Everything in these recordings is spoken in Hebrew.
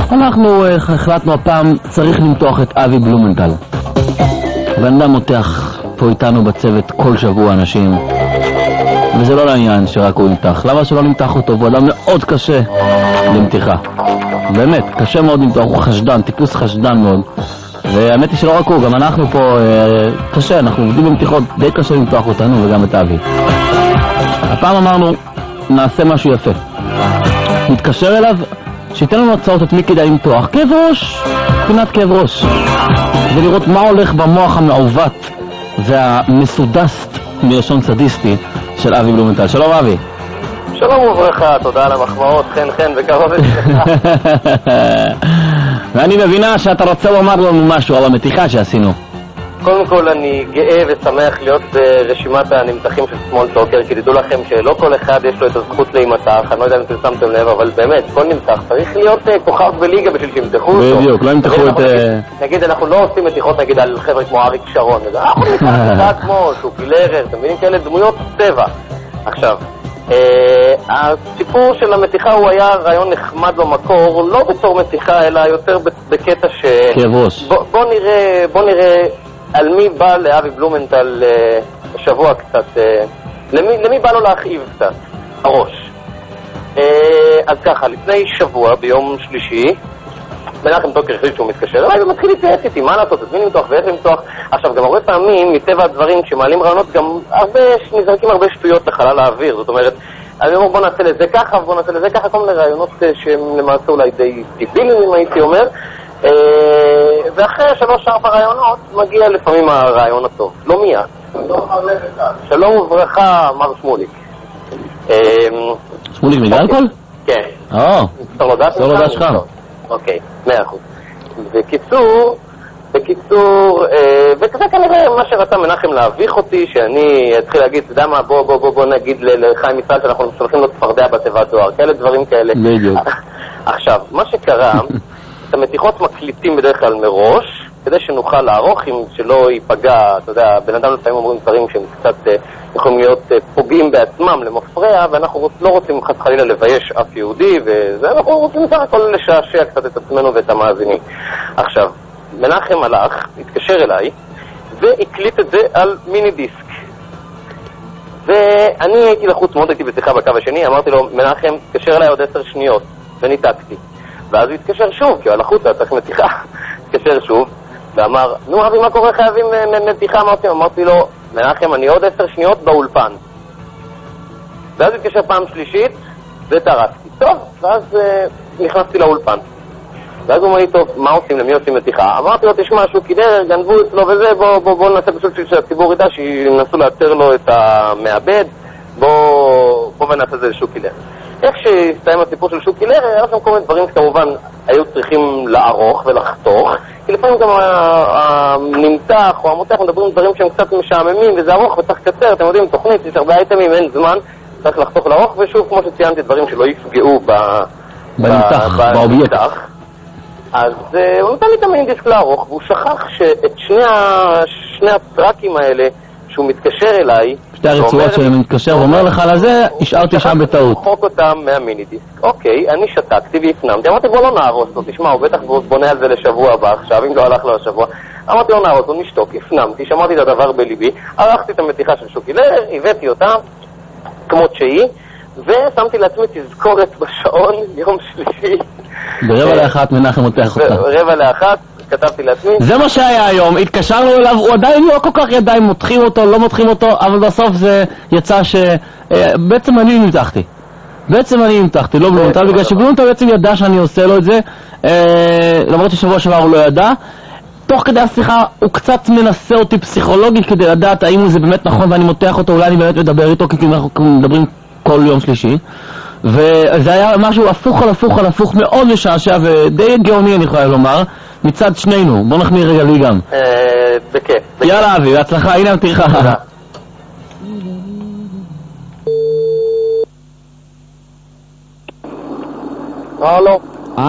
אנחנו החלטנו הפעם צריך למתוח את אבי בלומנטל. בן אדם מותח פה איתנו בצוות כל שבוע אנשים, וזה לא לעניין שרק הוא ימתח. למה שלא נמתח אותו? הוא אדם מאוד קשה למתיחה, באמת קשה מאוד למתוח, הוא חשדן, טיפוס חשדן מאוד. והאמת היא שלא רק הוא, גם אנחנו פה קשה, אנחנו עובדים במתיחות, די קשה למתוח אותנו וגם את אבי. הפעם אמרנו נעשה משהו יפה, נתקשר אליו שייתן לנו הצעות את מי כדאי למתוח. כאב ראש, פינת כאב ראש, ולראות מה הולך במוח המעוות והמסודסט מלשון סדיסטי של אבי בלומנטל. שלום אבי. שלום וברכה, תודה על המחמאות, חן חן וקרוב אצלך. ואני מבינה שאתה רוצה לומר לנו משהו על המתיחה שעשינו. קודם כל אני גאה ושמח להיות ברשימת הנמתחים של סמול טוקר, כי תדעו לכם שלא כל אחד יש לו את הזכות להימתח. אני לא יודע אם אתם שמתם לב, אבל באמת כל נמתח צריך להיות כוכב בליגה בשביל שימתחו אותו. בדיוק, לא ימתחו את... נגיד אנחנו לא עושים מתיחות נגיד על חבר'ה כמו אריק שרון, אנחנו נמתח כמו שוקי לרר, אתם מבינים, כאלה דמויות צבע. עכשיו, הסיפור של המתיחה הוא היה רעיון נחמד במקור, לא בתור מתיחה אלא יותר בקטע ש... כאב ראש. בוא נראה על מי בא לאבי בלומנטל השבוע קצת, למי בא לו להכאיב קצת הראש. אז ככה, לפני שבוע ביום שלישי מנחם טוקר החליט שהוא מתקשר אליי ומתחיל להתייעץ איתי מה לעשות, את מי למתוח ואיך למתוח. עכשיו גם הרבה פעמים מטבע הדברים כשמעלים רעיונות גם נזרקים הרבה שטויות לחלל האוויר, זאת אומרת אני אומר בוא נעשה לזה ככה ובוא נעשה לזה ככה, כל מיני רעיונות שהם למעשה אולי די טיפיליים הייתי אומר, ואחרי 3-4 רעיונות מגיע לפעמים הרעיון הטוב, לא מיד. שלום וברכה מר שמוליק. שמוליק מגלקול? כן. סולודה שלך. אוקיי, 100%. בקיצור, וכזה כנראה מה שרצה מנחם להביך אותי, שאני אתחיל להגיד, אתה יודע מה, בוא נגיד לחיים ישראל שאנחנו שולחים לו צפרדע בתיבת דואר, כאלה דברים כאלה. בדיוק. עכשיו, מה שקרה, את המתיחות מקליטים בדרך כלל מראש, כדי שנוכל לערוך, שלא ייפגע, אתה יודע, בן אדם לפעמים אומרים דברים שהם קצת יכולים להיות פוגעים בעצמם למפרע, ואנחנו לא רוצים חס חלילה לבייש אף יהודי, אנחנו רוצים בסך הכל לשעשע קצת את עצמנו ואת המאזינים. עכשיו, מנחם הלך, התקשר אליי, והקליט את זה על מיני דיסק. ואני הייתי לחוץ מאוד, הייתי בשיחה בקו השני, אמרתי לו, מנחם, תקשר אליי עוד 10 שניות, וניתקתי. ואז הוא התקשר שוב, כי הוא הלך חוצה, צריך מתיחה. התקשר שוב, ואמר, נו אבי, מה קורה, חייבים מתיחה? אמרתי לו, מנחם, אני עוד 10 שניות באולפן. ואז התקשר פעם שלישית, ותרסתי. טוב, ואז נכנסתי לאולפן. ואז הוא אמר לי, טוב, מה עושים? למי עושים מתיחה? אמרתי לו, תשמע, שוקי לרר, גנבו אצלו וזה, בוא נעשה פשוט שהציבור ידע שינסו לעצר לו את המעבד, בוא ונעשה זה לשוקי לרר. איך שהסתיים הסיפור של שוקי לרר, היה לכם כל מיני דברים שכמובן היו צריכים לערוך ולחתוך, כי לפעמים גם הנמתח או המותח מדברים דברים שהם קצת משעממים, וזה ארוך וצריך קצר, אתם יודעים, תוכנית, יש הרבה אייטמים, אין זמן, צריך לחתוך לארוך, ושוב, כמו שציינתי, דברים שלא יפגעו באובייקט. אז הוא נתן לי את המיין דיסק לארוך, והוא שכח שאת שני הטרקים האלה, שהוא מתקשר אליי, שתי הרצועות שאני מתקשר ואומר לך לזה, השארתי שם בטעות. חוק אותם מהמיני דיסק. אוקיי, אני שתקתי והפנמתי, אמרתי בוא לא נהרוס לו, תשמע, הוא בטח בונה על זה לשבוע הבא עכשיו, אם לא הלך לו לשבוע. אמרתי לא נהרוס, הוא נשתוק, הפנמתי, שמעתי את הדבר בליבי, ערכתי את המתיחה של שוקי לרר, הבאתי אותה, כמות שהיא, ושמתי לעצמי תזכורת בשעון, יום שלישי. ב12:45 מנחם מותח אותה. ב12:45 כתבתי לעצמי. זה מה שהיה היום, התקשרנו אליו, הוא עדיין לא כל כך ידיים, מותחים אותו, לא מותחים אותו, אבל בסוף זה יצא בעצם אני נמתחתי, לא בלומנטל, בגלל שבלומנטל בעצם ידע שאני עושה לו את זה, למרות ששבוע שעבר הוא לא ידע. תוך כדי השיחה הוא קצת מנסה אותי פסיכולוגית כדי לדעת האם זה באמת נכון ואני מותח אותו, אולי אני באמת מדבר איתו, כי אנחנו מדברים כל יום שלישי. וזה היה משהו הפוך על הפוך על הפוך, מאוד משעשע ודי גאוני אני חייב לומר, מצד שנינו. בוא נחמיא רגע לי גם. בכיף. יאללה אבי, בהצלחה, הנה המתיחה. הלו.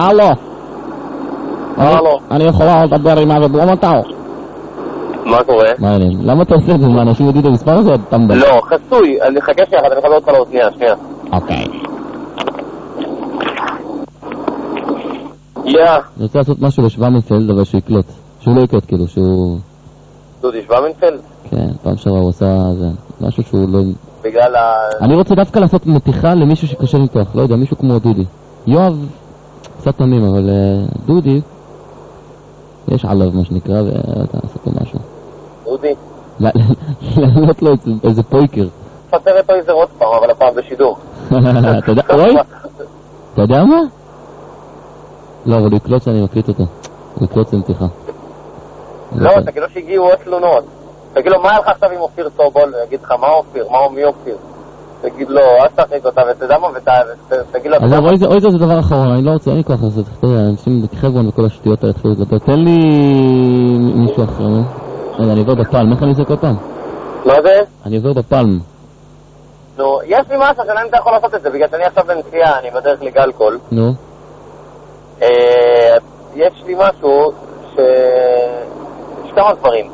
הלו. אני יכולה לדבר עם אבי בלומנטל? מה קורה? מעניין. למה אתה עושה את זה? אנשים יודעים את המספר הזה? לא, חסוי. אני חכה שנייה, אני מחבר אותך לאוזניה, שנייה. אוקיי. אני רוצה לעשות משהו לשוואמנפלד, אבל שהוא יקלוט. שהוא לא יקלוט, כאילו, שהוא... דודי שוואמנפלד? כן, פעם שעברה הוא עשה זה. משהו שהוא לא... בגלל אני רוצה דווקא לעשות מתיחה למישהו שקשה למתוח. לא יודע, מישהו כמו דודי. יואב, קצת תמים, אבל דודי, יש עליו מה שנקרא, ואתה לעשות לו משהו. דודי? לעלות לו איזה פויקר. פטר את איזה עוד פעם, אבל הפעם בשידור. אתה יודע, רואי? אתה יודע מה? לא, אבל הוא יקלוט שאני מקליט אותו. הוא יקלוט למתיחה. לא, תגיד לו שהגיעו עוד תלונות. תגיד לו, מה היה לך עכשיו עם אופיר סובול? יגיד לך, מה אופיר? מי אופיר? תגיד לו, אל תחריג אותה, ותדע מה, ותגיד לו... אז אוי זה דבר אחרון, אני לא רוצה, אין לי כוח לעשות. אתה יודע, אנשים בחברון וכל השטויות האלה התחילו לדבר. תן לי מישהו אחר, אני עובר בפלם, איך אני עושה כל פעם? מה זה? אני עובר בפלם. נו, יש לי משהו שאני אתה יכול לעשות את זה, בגלל שאני עכשיו בנסיעה, אני בדרך לגלקול. נו. יש לי משהו יש כמה דברים.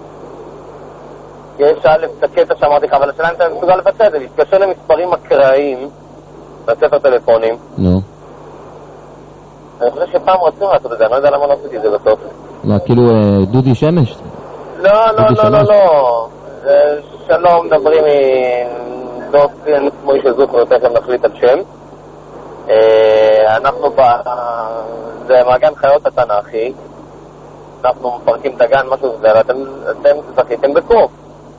יש את הקטע שאמרתי לך, אבל השאלה אם אתה מסוגל לבצע את זה, להתקשר למספרים אקראיים בספר טלפונים. נו. אני חושב שפעם רצו לעשות את זה, אני לא יודע למה לא עשיתי את זה בסוף. מה, כאילו דודי שמש? לא. שלום, מדברים דוסי, אני כמו איש הזוכר, תכף נחליט על שם. אנחנו זה מעגן חיות התנ"כי, אנחנו מפרקים את הגן, משהו זה, ואתם זכיתם בקוף.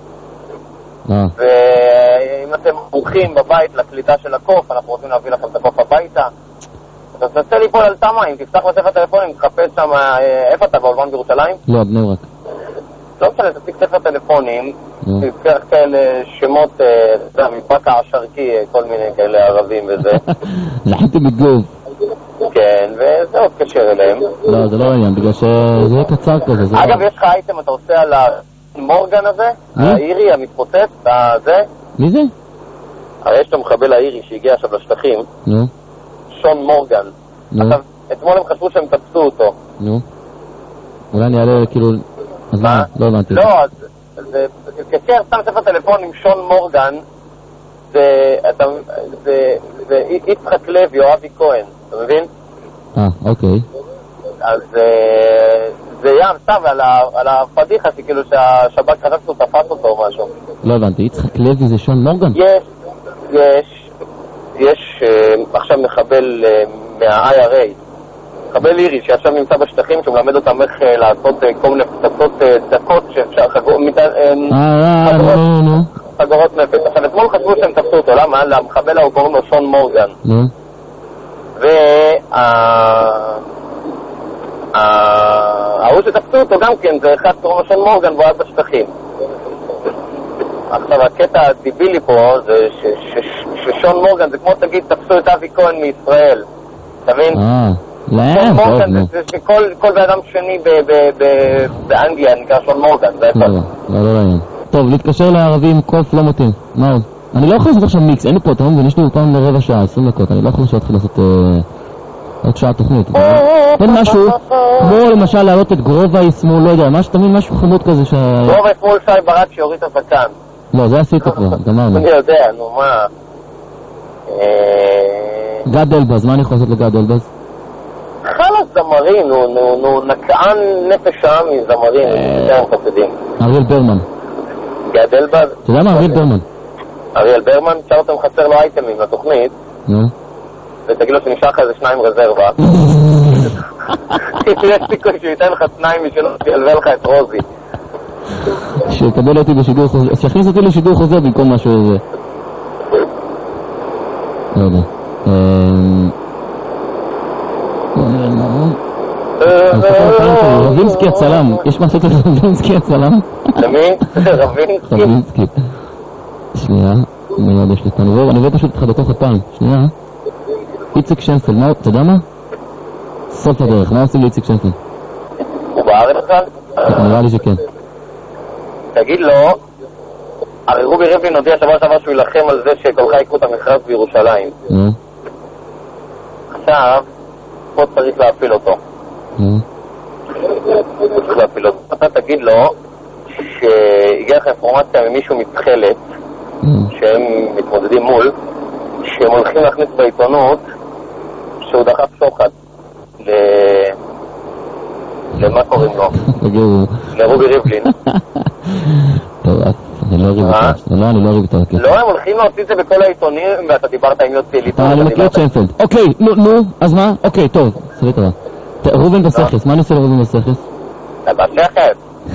ואם אתם מומחים בבית לקליטה של הקוף, אנחנו רוצים להביא לכם את הקוף הביתה. אז תנסה ליפול על תמיים, תפתח בספר טלפונים, תחפש שם, איפה אתה, באולבן בירושלים? לא, בני ברק. לא משנה, תציג ספר טלפונים, תזכר כאלה שמות, מפקע השרקי, כל מיני כאלה ערבים וזה. לחמתי בגוב. כן, וזהו, תקשר אליהם. לא, זה לא העניין, בגלל שזה יהיה קצר כזה. אגב, יש לך אייטם, אתה עושה על המורגן הזה? האירי, המתפוצץ, זה? מי זה? הרי יש את המחבל האירי שהגיע עכשיו לשטחים. נו. שון מורגן. עכשיו, אתמול הם חשבו שהם תפסו אותו. נו. אולי אני אעלה כאילו... אז מה? לא הבנתי. לא, אז תתקשר, סתם ספר טלפון עם שון מורגן, זה יצחק לוי או אבי כהן, אתה מבין? אוקיי. אז זה ים סתם על הפדיחה שכאילו שהשב"כ חשב שהוא תפס אותו או משהו. לא הבנתי, יצחק לוי זה שון מורגן? יש עכשיו מחבל מה-IRA, מחבל אירי שעכשיו נמצא בשטחים, שהוא מלמד אותם איך לעשות כל מיני פצצות דקות שאפשר חגורות נפץ. עכשיו אתמול חשבו שהם תפסו אותו, למה? למחבל ההוא קוראים לו שון מורגן. וההוא שתפסו אותו גם כן זה אחד קוראים לו שון מורגן והוא היה בשטחים. עכשיו הקטע הדיבילי פה זה ששון מורגן זה כמו תגיד תפסו את אבי כהן מישראל, אתה מבין? שון מורגן זה שכל באדם שני באנגליה נקרא שון מורגן. לא. טוב, להתקשר לערבים קוף לא מתאים. מה עוד? אני לא יכול לעשות עכשיו מיקס, אין לי פה, אתה מבין? יש לי פעם לרבע שעה, 20 דקות, אני לא יכול להתחיל לעשות עוד שעה תוכנית. תן משהו, כמו למשל להעלות את גרובה שמאל, לא יודע, משהו חמוד כזה גרובה שמאל שי ברק שיוריד את הזקן. לא, זה עשית כבר, גמרנו. אני יודע, נו מה. גד אלבז, מה אני יכול לעשות לגד אלבז? חלס זמרים, נו נקען נפש העם מזמרים, אריאל ברמן. גד אלבז? אתה יודע מה, אריאל ברמן? אריאל ברמן, שאותם חסר לו אייטמים לתוכנית. נו. ותגיד לו שנשאר לך איזה 2 רזרבה. יש סיכוי שייתן לך 2 משלו שילווה לך את רוזי. שיקבל אותי בשידור חוזר, שיכניס אותי לשידור חוזר במקום משהו הזה. לא יודע. רבינסקי הצלם, יש מה לעשות לרבינסקי הצלם? למי? רבינסקי? שנייה, אני יודע שלי כאן, אני רואה פשוט לך בתוך הפעם, שנייה. איציק שנפל, אתה יודע מה? סוף הדרך, מה עושים לאיציק שנפל? הוא בארץ בכלל? נראה לי שכן. תגיד לו, הרי רובי ריבלין הודיע שבוע שעבר שהוא ילחם על זה שכל יקחו את המכרז בירושלים. עכשיו, פה צריך להפיל אותו. צריך להפיל אותו. אתה תגיד לו שהגיע לך אינפורמציה ממישהו מתחלת שהם מתמודדים מול, שהם הולכים להכניס בעיתונות שהוא דחף שוחד למה קוראים לו? תגידו. לרובי ריבלין. טוב, אני לא אריב איתו. לא, אני לא אריב איתו. לא, הם הולכים להוציא את זה בכל העיתונים, ואתה דיברת עם יוצא ליטון. אני מכיר את שיינפלד. אוקיי, נו, אז מה? אוקיי, טוב, סבית רבה. רובן בסכס, מה אני עושה לרובן בסכס? אתה בסכס?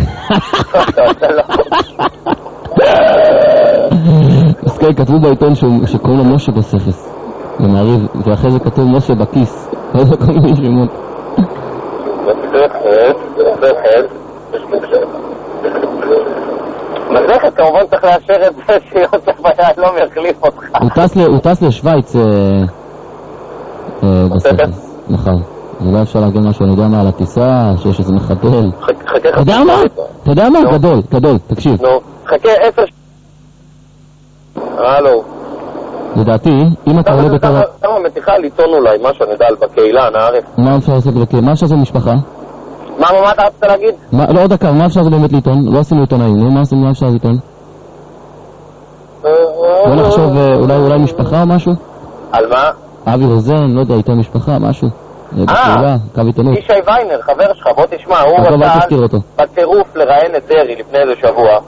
אז כן, כתבו בעיתון שקוראים לו משה בסכס. במעריב, ואחרי זה כתוב משה בכיס. לא יודע כל מיני שמות. מזכת כמובן צריך לאשר את זה שיוסף היהלום יחליף אותך. הוא טס לשוויץ בסכס. נכון. אולי אפשר להגיד משהו, אני יודע מה על הטיסה, שיש איזה מחבל. אתה יודע מה? אתה יודע מה? גדול, תקשיב. נו, חכה 10 הלו. לדעתי, אם אתה עולה בתור... כמה מתיחה ליטון אולי, משהו נדע על בקהילה, נערף. מה אפשר לעשות בקהילה? מה אפשר לעשות במשפחה? מה אתה רצית להגיד? לא, עוד דקה, מה אפשר לעשות באמת ליטון? לא עשינו עיתונאים, מה אפשר ליטון? בוא נחשוב אולי משפחה או משהו? על מה? אבי רוזן, לא יודע, עיתון משפחה, משהו. בקהילה, קו עיתונות. ישי ויינר, חבר שלך, בוא תשמע, הוא רצה בטירוף לראיין את דרי לפני איזה שבוע.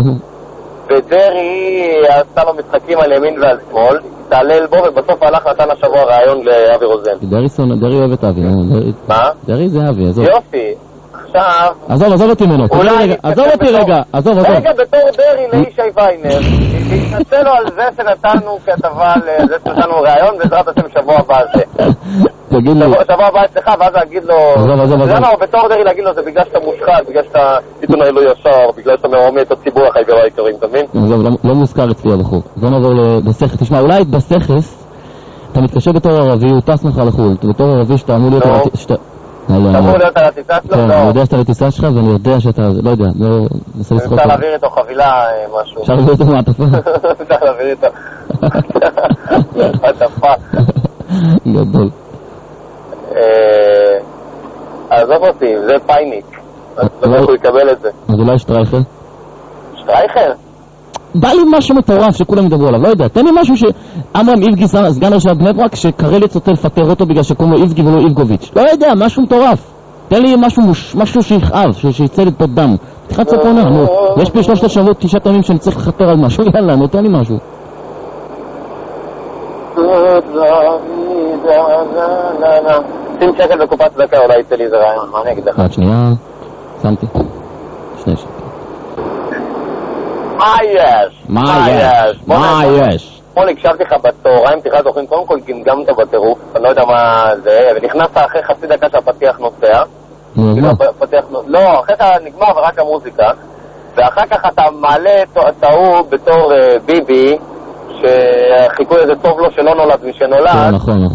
ודרי עשתה לו משחקים על ימין ועל שמאל, תעלל בו, ובסוף הלך נתן השבוע רעיון לאבי רוזן. דרי אוהב את אבי. מה? דרי זה אבי, עזוב. יופי. עכשיו... עזוב אותי ממנו. עזוב אותי רגע. רגע, בתור דרי לישי ויינר, תתנצל לו על זה שנתנו כתבה, זה שנתנו רעיון, בעזרת השם שבוע הבא הזה. תגיד לי... שבוע הבא אצלך, ואז להגיד לו... למה, בתור דרי להגיד לו, זה בגלל שאתה מושחת, בגלל שאתה עיתונאי לא ישר, בגלל שאתה מרומי את הציבור החייבר העיקרים, אתה מבין? לא מוזכר אצלי הבחור. בוא נעבור בסכס. תשמע, אולי בסכס, אתה מתקשר בתור ערבי, הוא טס לך לחו"ל. בתור ערבי שאתה אמור להיות... אתה אמור להיות על הטיסה שלו? כן, אני יודע שאתה על הטיסה שלך, ואני יודע שאתה... לא יודע, לא... אפשר להעביר איתו חבילה, משהו. אפשר להעביר איתו מעטפה. אפשר להעביר איתו. מעטפה. גדול. עזוב אותי, זה פייניק. אז איך הוא יקבל את זה? אז אולי שטרייכל? שטרייכל? בא לי משהו מטורף שכולם ידברו עליו, לא יודע, תן לי משהו שאמרם איבגי סגן ראש בני ברק שקרליץ רוצה לפטר אותו בגלל שקוראים לו איבגי ולא איבגוביץ', לא יודע, משהו מטורף, תן לי משהו שיכאב, שיצא לי פה דם, פתיחת ספונה, יש פה 3 שבועות 9 ימים שאני צריך לחפר על משהו, יאללה, תן לי משהו. שים שקל בקופת צדקה, אולי יצא לי איזה רעיון, מה אני אגיד לך? שנייה, שמתי, 2 שקל. מה יש? אתמול הקשבתי לך בצהריים, תראה זוכרים, קודם כל גמגמת בטירוף, אני לא יודע מה זה, ונכנסת אחרי חצי דקה שהפתיח נוסע. לא, אחרי אתה נגמר ורק המוזיקה, ואחר כך אתה מעלה את ההוא בתור ביבי, שחיכו איזה טוב לו שלא נולד משנולד. נכון.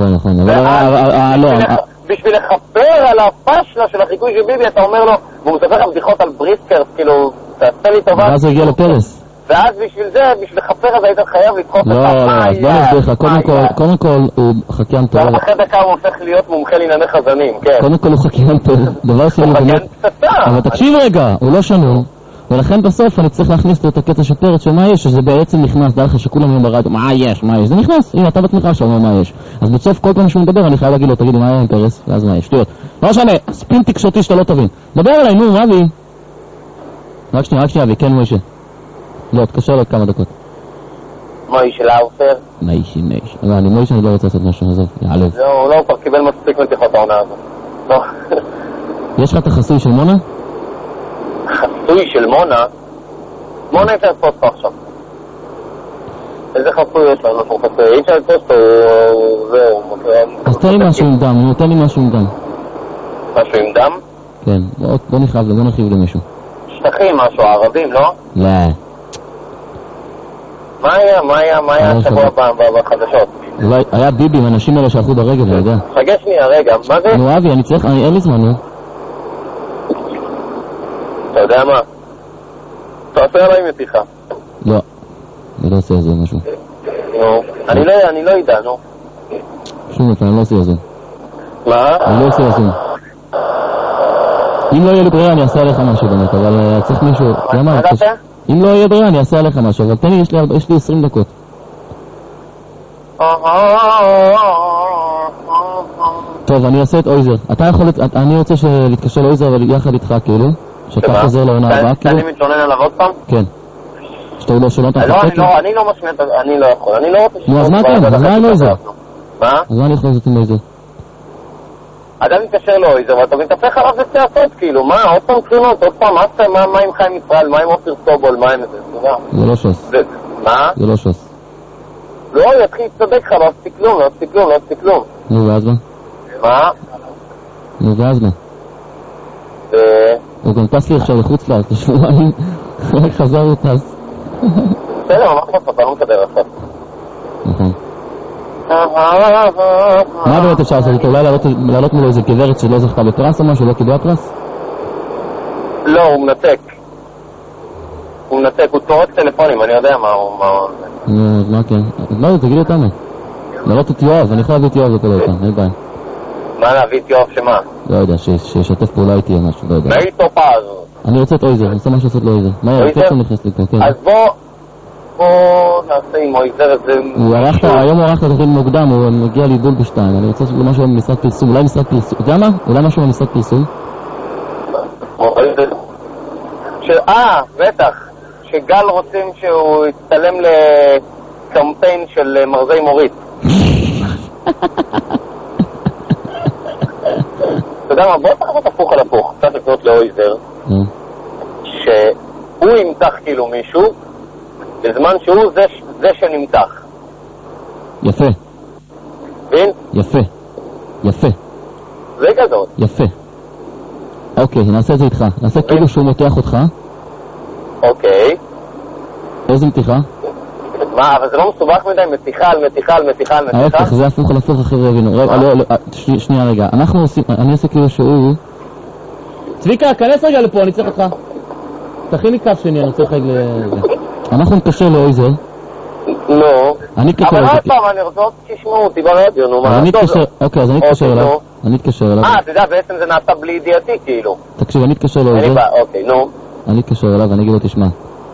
בשביל לחפר על הפשלה של החיקוי של ביבי, אתה אומר לו, והוא מספר לך בדיחות על בריסקרס, כאילו, תעשה לי טובה. ואז הוא הגיע לפרס. ואז בשביל זה, בשביל לחפר אז היית חייב לדחוף את הפעיה. לא, נסביר לך, קודם כל הוא חקיין טוב. אחרי דקה הוא הופך להיות מומחה לענייני חזנים, כן. קודם כל הוא חקיין טוב. דבר שני, הוא חקיין פצצה. אבל תקשיב רגע, הוא לא שנור. ולכן בסוף אני צריך להכניס לו את הקטע של פרץ של מה יש, שזה בעצם נכנס, דרך שכולם יהיו ברדיו, מה יש, זה נכנס, הנה אתה בעצמך עכשיו מה יש. אז בסוף כל פעם שהוא מדבר אני חייב להגיד לו, תגידי מה היה עם פרס, ואז מה יש, שטויות. לא משנה, ספין תקשורתי שאתה לא תבין. דבר אליי, נו, אבי. רק שנייה, אבי, כן מוישה. לא, תקשר לו כמה דקות. מוישה לאופר? מוישה. לא, אני מוישה, אני לא רוצה לעשות משהו, עזוב, יעלב. לא, הוא לא כבר קיבל מספיק מתיחות העונה הזאת. לא. יש לך את החסוי של מונה? חסוי של מונה? מונה אפשר לתפוס פה עכשיו. איזה חסוי יש לנו? אנחנו חסוי. אי אפשר לתפוס פה, זהו. אז תן לי משהו עם דם, תן לי משהו עם דם. משהו עם דם? כן, בוא נרחיב למישהו. שטחים משהו, ערבים, לא? לא. מה היה השבוע בחדשות? היה ביבי עם אנשים האלה שהלכו ברגל, לא יודע. חגה שנייה, רגע, מה זה? נו אבי, אין לי זמן, נו. אתה יודע מה? תעשה עליי מתיחה. לא, אני לא עושה על זה משהו. נו, אני לא יודע, נו. שום אופן, אני לא עושה על זה. מה? אני לא עושה על זה. אם לא יהיה לי ברירה אני אעשה עליך משהו באמת, אבל צריך מישהו... מה אתה? אם לא יהיה ברירה אני אעשה עליך משהו, אבל תן לי, יש לי 20 דקות. טוב, אני אעשה את אויזר. אתה יכול, אני רוצה להתקשר לאויזר אבל יחד איתך כאילו, שאתה חוזר לעונה הבאה כאילו. אני מתלונן עליו עוד פעם? כן. שאתה לא שואל אותם חפק? לא, אני לא משמיע, אני לא יכול, אני לא רוצה נו, אז מה כן? אז מה עם אויזר? מה? אז מה אני יכול לעשות עם אויזר? אדם מתקשר לאויזר ואתה מתהפך עליו בצעקות, כאילו, מה? עוד פעם תלונות, עוד פעם, מה עם חיים ישראל, מה עם אופיר סובול, מה עם זה? זה לא שוס. מה? זה לא שוס. לא, יתחיל לצדק לך, לא עשיתי כלום, לא עשיתי כלום, לא עשיתי כלום. נו, ואז מה? מה? נו, ואז מה? הוא גם טס לי עכשיו לחוץ לארץ, לשבועיים, רק חזר וטס. בסדר, מה חושב, אתה לא מקבל עכשיו. נכון. מה באמת אפשר לעשות איתו? אולי לעלות מולו איזה גברת שלא זכתה בפרס או משהו, לא קיבלה פרס? לא, הוא מנתק. הוא טורק טלפונים, אני יודע מה הוא... נו, אז מה כן? לא, תגיד אותנו. לעלות את יואב, אני יכול להביא את יואב לכל אותם, אין בעיה. מה להביא את יואב שמה? לא יודע, שישתף פעולה איתי או משהו, לא יודע. מה איתו פז? אני רוצה את אויזר, אני רוצה משהו לעשות לאויזר. מה יהיה, איפה הוא נכנס לי פה, כן. אז בוא נעשה עם אויזר איזה... היום הוא ערך את התוכנית מוקדם, הוא מגיע לי בול בשתיים. אני רוצה לעשות משהו במשרד פרסום, אולי משרד פרסום. אתה יודע מה? אולי משהו במשרד פרסום? בטח. שגל רוצים שהוא יצטלם לקמפיין של מרזי מורית. אתה יודע מה, בוא תחת הפוך על הפוך, קצת לפנות לאויזר, שהוא ימתח כאילו מישהו, בזמן שהוא זה שנמתח. יפה. בין? יפה. זה גדול. יפה. אוקיי, נעשה את זה איתך. נעשה כאילו שהוא מותח אותך. אוקיי. איזה מתיחה? מה, אבל זה לא מסובך מדי, מתיחה על מתיחה על מתיחה על מתיחה? ההפך, זה הפוך על הפוך אחרי רבינו. שנייה רגע, אני אעשה כאילו שהוא... צביקה, כנס רגע לפה, אני צריך אותך. תכין לי קו שני, אני רוצה לחייג לזה. אנחנו נתקשר לאויזר. לא. אני אתקשר אבל לאיזר. עוד פעם, אני רוצה שתשמעו אותי ברדיו, נו מה? אוקיי, אז אני אתקשר אליו. אתה יודע, בעצם זה נעשה בלי ידיעתי, כאילו. תקשיב, אני אתקשר לאיזר. אוקיי, נו. אני אתקשר אליו ואני אגיד לו, תשמע,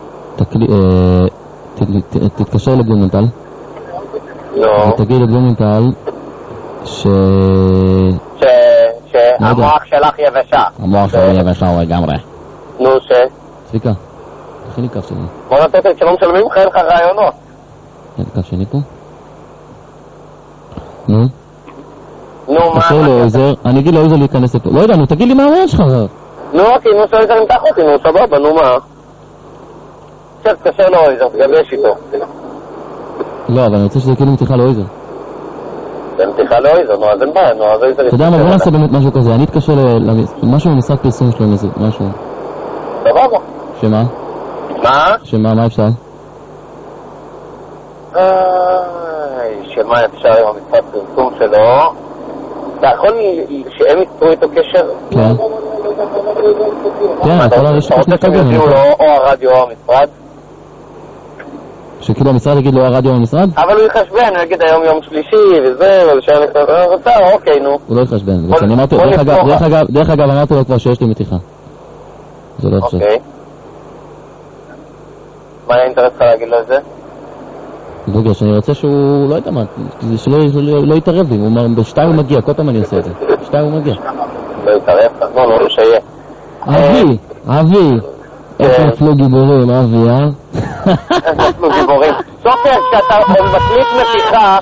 תתקשר לבלומנטל. לא. ותגיד לבלומנטל שהמוח שלך יבשה. המוח שלך יבשה הוא לגמרי. נו, צביקה, תכין לי קו שני. בוא נתת את שלא משלמים לך, אין לך רעיונות. אין קו שני פה? נו, מה? תקשר לאיזר, אני אגיד לאיזר להיכנס לפה. לא יודע, נו, תגיד לי מה הרעיון שלך. נו, אוקיי, נו, שאיזר נמתח אותי, נו, סבבה, נו מה? תקשר לאיזר, תגבש איתו. לא, אבל אני רוצה שזה כאילו מתיחה לאיזר. זה מתיחה לאיזר, נו, אז אין בעיה, נו, אז איזר... אתה יודע מה, בוא נעשה באמת משהו כזה, אני אתקשר למשהו במשרד פרסום שלו, משהו. סבבה. שמה? מה? שמה, מה אפשר? שמה אפשר עם המשרד פרסום שלו? אתה יכול שהם יצרו איתו קשר? כן. כן, אתה רוצה שהם יביאו לו או הרדיו או המשרד? שכאילו המשרד יגיד לו הרדיו או המשרד? אבל הוא יחשבן, הוא יגיד היום יום שלישי וזה, אוקיי, נו. הוא לא יחשבן, דרך אגב אמרתי לו כבר שיש לי מתיחה. זה לא יחשב. אוקיי. מה האינטרס לך להגיד לו את זה? בגלל שאני רוצה שהוא, לא יודע מה, שלא יתערב לי, הוא אומר, בשתיים הוא מגיע, כל פעם אני עושה את זה, בשתיים הוא מגיע. לא יתערב, לא שיהיה. אבי, איך נפלו גיבורים, אבי, איך נפלו גיבורים? סופר, כשאתה מקליט מתיחה,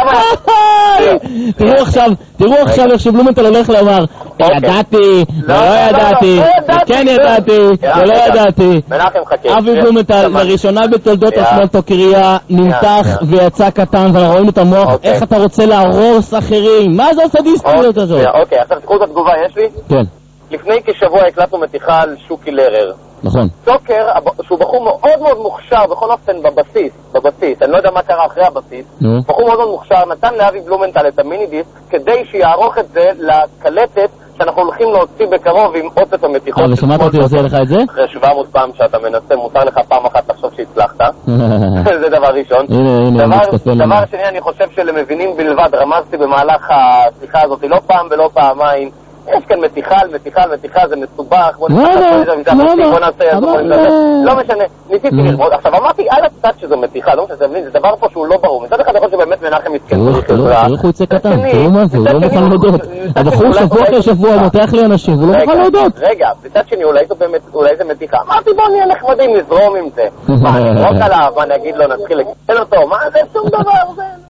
תראו עכשיו איך שבלומנטל הולך לומר, ידעתי, לא ידעתי, כן ידעתי, ולא ידעתי. אבי בלומנטל, לראשונה בתולדות השמאלטוקריה, נמתח ויצא קטן, ורואים את המוח, איך אתה רוצה להרוס אחרים? מה זה הסדיסטיות הזאת? אוקיי, עכשיו תקחו את התגובה, יש לי? כן. לפני כשבוע הקלטנו מתיחה על שוקי לרר. נכון. סוקר, שהוא בחור מאוד מאוד מוכשר, בכל אופן בבסיס, אני לא יודע מה קרה אחרי הבסיס, בחור מאוד מאוד מוכשר, נתן לאבי בלומנטל את המיני דיסק, כדי שיערוך את זה לקלטת שאנחנו הולכים להוציא בקרוב עם אוסף המתיחות. ושמעת אותי עושה לך את זה? אחרי 700 פעם שאתה מנסה, מותר לך פעם אחת לחשוב שהצלחת. זה דבר ראשון. דבר שני, אני חושב שלמבינים בלבד, רמזתי במהלך השיחה הזאת, לא פעם ולא פעמיים, יש כאן מתיחה על מתיחה על מתיחה, זה מסובך, בוא נעשה, לא משנה, ניסיתי ללמוד. עכשיו אמרתי על הצד שזו מתיחה, לא משנה, זה דבר פה שהוא לא ברור. מצד אחד יכול שבאמת מנחם מסכן צריך עזרה. תראו איך הוא יצא קטן, תראו מה זה, הוא לא מוכן להודות. הבחור שבוע אחרי שבוע מותח לי אנשים, הוא לא מוכן להודות. רגע, בצד שני אולי זה מתיחה. אמרתי בוא נהיה נחמדים, נזרום עם זה. מה, נזרוק עליו, מה נגיד לו, נתחיל לקבל אותו, מה זה שום דבר זה.